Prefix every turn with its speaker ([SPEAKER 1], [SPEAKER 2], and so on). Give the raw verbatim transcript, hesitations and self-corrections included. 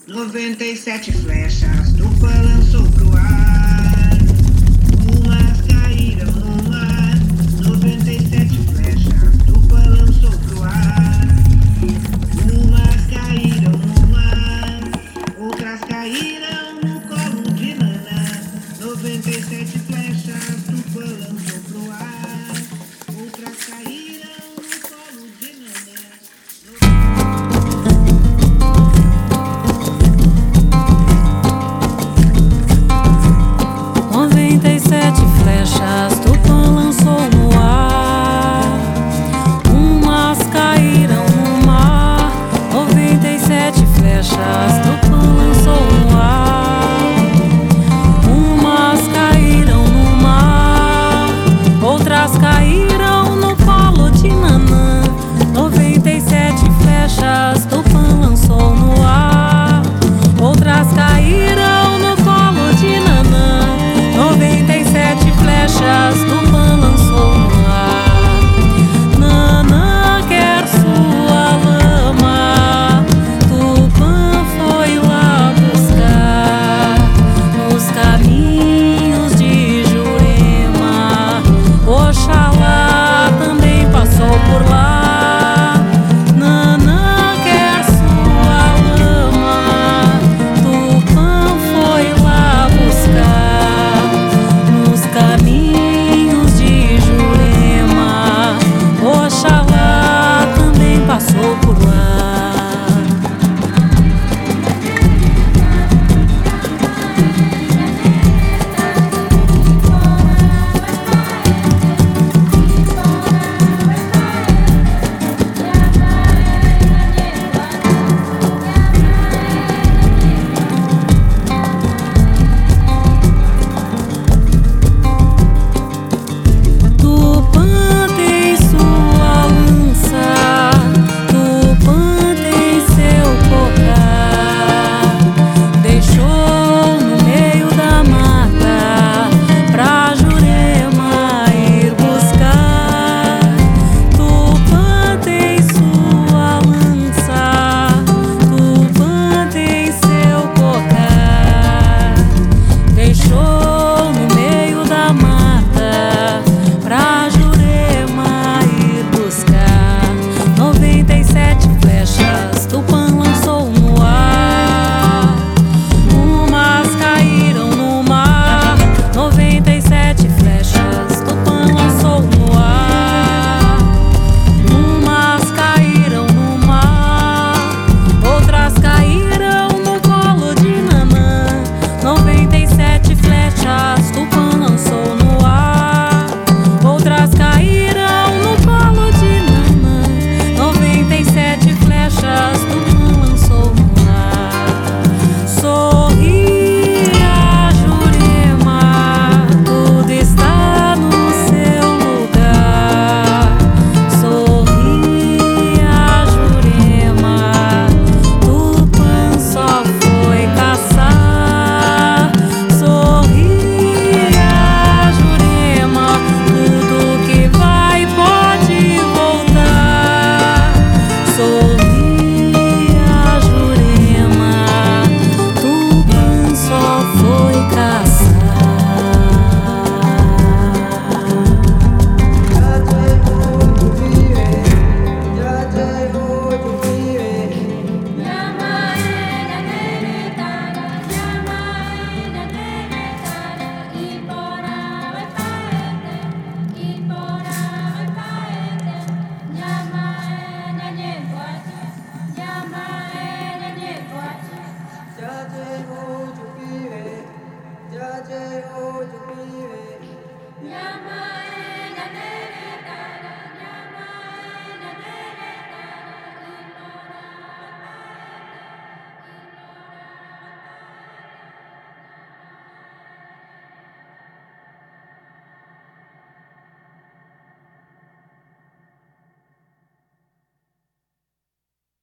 [SPEAKER 1] Noventa e sete flechas Tupã lançou pro ar. Umas caíram no mar. Noventa e sete flechas Tupã lançou pro ar. Umas caíram no mar. Outras caíram no colo de Nana. Noventa e sete flechas Tupã lançou pro ar. Outras caíram no colo de Nana.
[SPEAKER 2] Noventa e sete flechas Tupã lançou no ar. Umas caíram no mar. Noventa e sete flechas